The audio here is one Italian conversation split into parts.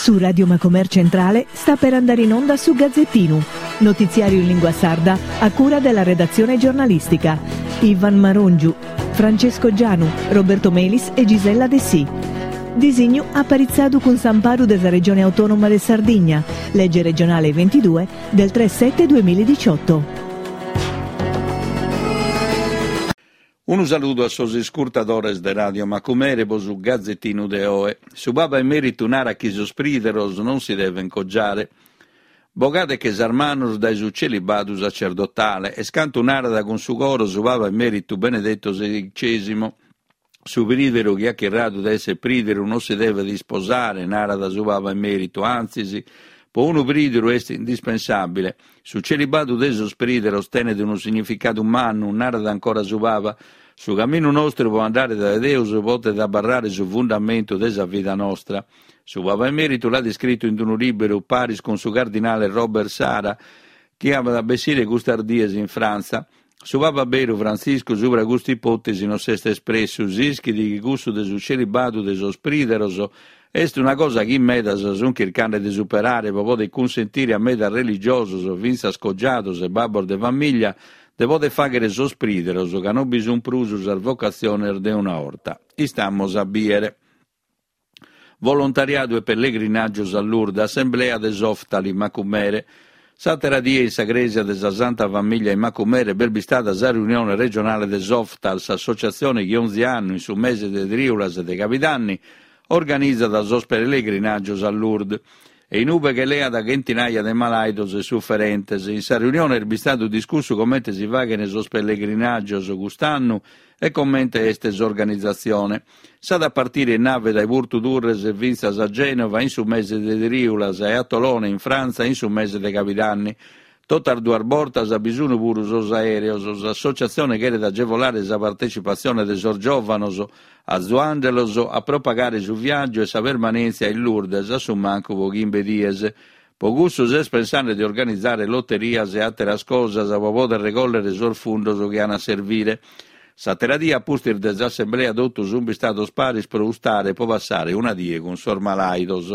Su Radio Macomer Centrale sta per andare in onda su Gazzettino, notiziario in lingua sarda a cura della redazione giornalistica. Ivan Marongiu, Francesco Gianu, Roberto Melis e Gisella De Sì. Disegno apparizzado con Samparu della Regione Autonoma de Sardigna, legge regionale 22 del 3/7/2018. Un saluto a sos ascoltadores de Radio Macumere su Gazzettino de Oe. Su Baba Emerito nara chi sosprideros non si deve incoggiare. Bogade che sarmanos dai su celibato sacerdotale e scanto un'arada con su coro su Baba Emerito Benedetto XVI. Su pridero che ha chiarato da essere pridero non si deve disposare, narada su Baba Emerito, anzi po uno pridero è indispensabile. Su celibato deso spridere ostene di un significato umano, narada ancora su Baba. Su cammino nostro può andare da Deus, pote da barrare sul fondamento della vita nostra. Su Baba Emerito l'ha descritto in un libro Paris con su cardinale Robert Sara, che ama da Bessire Gustardies in Francia. Su Papa Bero Francisco sopra questa ipotesi non si è espresso, sischi di gusto de su celibato de so sprideroso, est una cosa che in meda son cercando di superare, per poter consentire a meda religioso, so vinza scoggiato, se babbo de famiglia, de poter fare so sprideroso, che non bisogna prusus al vocazione de una orta. E stiamo a biere. Volontariato e pellegrinaggio a Lourdes, assemblea de Softali, Macumere. Satera die in Sagresia della Santa Famiglia in Macumere berbistata la riunione regionale de Softals, associazione che 11 anni in su mese de Driulas e de Capitanni, organizza da sos pellegrinaggio a Lourdes. E in ube che lea da centinaia de malaidos e sofferentes. In sa riunione erbistato discusso come si va che ne sos pellegrinaggio quest'anno e commente este organizzazione. Sa da partire in nave dai Virtu Durres e Vinzas a Genova, in su mese de Riulas e a Tolone in Francia, in su mese de Capitanni. Totar duar bortas a bisogno pure sos aereos, sos associazione che era da agevolare la partecipazione de sos giovanos a Zuangelos a propagare su viaggio e sa permanenza in Lourdes a su manco pochimbe dies. Pogussos es pensando di organizzare lotterias e altre cosas a poter recollere sos fundos che hanno a servire. Satera dia pustir des assemblea dottus un bistados paris pro ustare po passare una die con sor malaidos.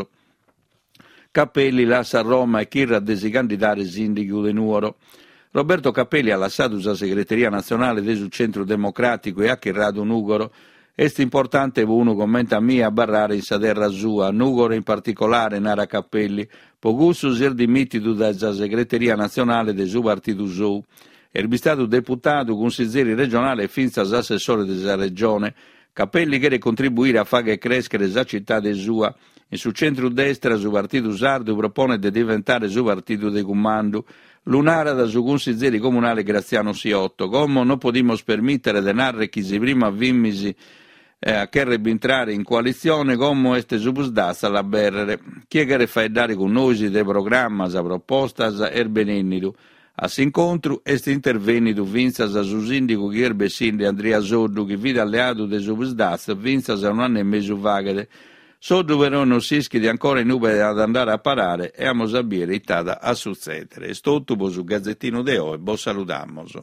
Cappelli lascia a Roma e Chirra desi candidare sindaco de Nuoro. Roberto Cappelli ha lasciato la segreteria nazionale del Centro Democratico e ha chirrato Nugoro. Est importante uno commenta mia a barrare in saderra sua, Nugoro in particolare nara Cappelli, pogusso ser dimittido da segreteria nazionale del suo partito suo. Erbistato deputato, consigliere regionale e finza assessore della regione. Cappelli che contribuire a fare crescere la città de sua. E su centro-destra, su partito sardo, propone di diventare su partito de comando. Lunara da su consigliere comunale Graziano Siotto. Come non potremmo permettere di narrare chi si prima vimmisi a che entrare in coalizione, come este subusdassa la berrere. Chi è che fa dare con noi de programma, sa proposta, sa erbenennidu. A s'incontro, este intervenidu vinzas a su sindico che erbe sinde Andrea Soddu, che vide alleato de subusdassa, vinzas a un anno e mezzo vaghere. Soddu però non si ischi di ancora in ube ad andare a parare e a mosabire itada a succedere. E stottubo su Gazzettino de Oe, bo saludamos.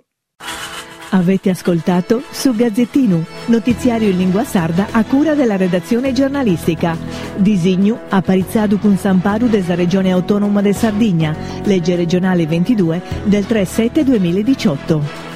Avete ascoltato su Gazzettino, notiziario in lingua sarda a cura della redazione giornalistica. Disegno apparizzado con Samparu della Regione Autonoma de Sardigna, legge regionale 22 del 3/7/2018.